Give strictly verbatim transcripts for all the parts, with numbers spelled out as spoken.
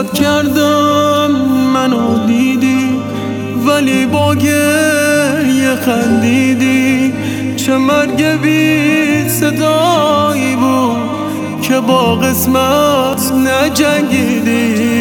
یاد کردم منو دیدی، ولی با گریه خندیدی. چه مرگ بی صدایی بود که با قسمت نجنگیدی.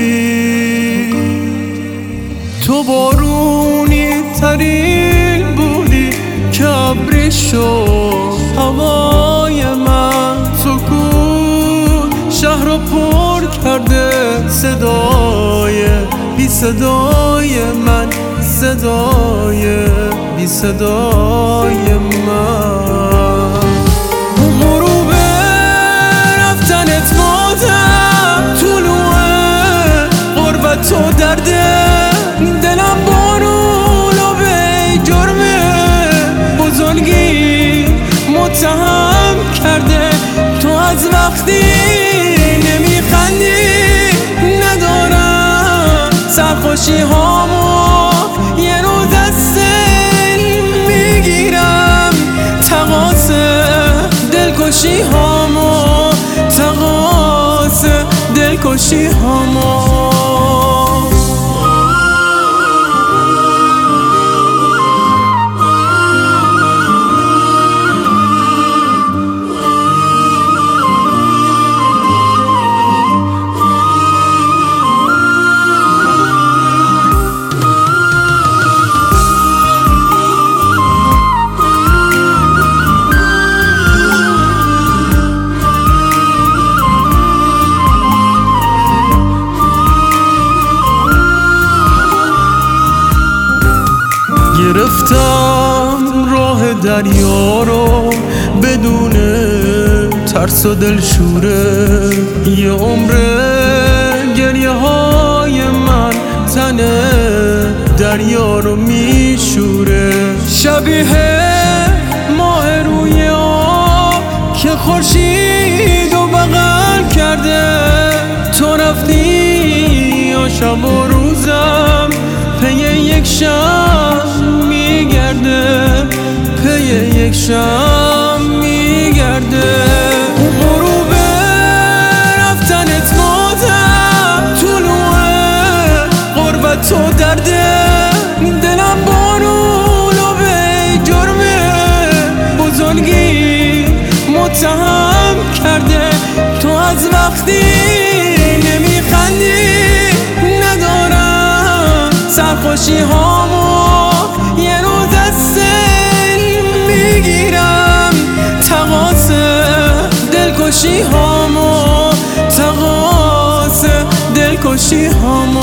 تو بارونی ترین بودی که ابری شد هوای من. سکوت شهر رو پر کرده صدای بی صدای من، صدای بی صدای من. غروب رفتنت مادم، طلوع غربت تو درده دلم، بارون و به جرم بزرگی متهم کرده. تو از وقتی نمیخندی ندارم سرخوشی هامو یه روز از سن میگیرم. تقاص دلکشی هامو، تقاص دلکشی هامو. گرفتم راه دریا رو بدون ترس و دلشوره. یه عمره گریه های من تن دریا رو میشوره. شبیه ماه روی آب که خورشید رو بغل کرده. تو رفتی یا شب و روزم پی یک شب میگرده، پی یک شب میگرده. غروب رفتنت مادم، طلوع غربت تو درده دلم، بارون و به جرم بزرگی متهم کرده. تو از وقتی نمیخندی ندارم سرخوشی هامو یه روز از سن میگیرم. تقاص دلکشی هامو، تقاص دلکشی هامو.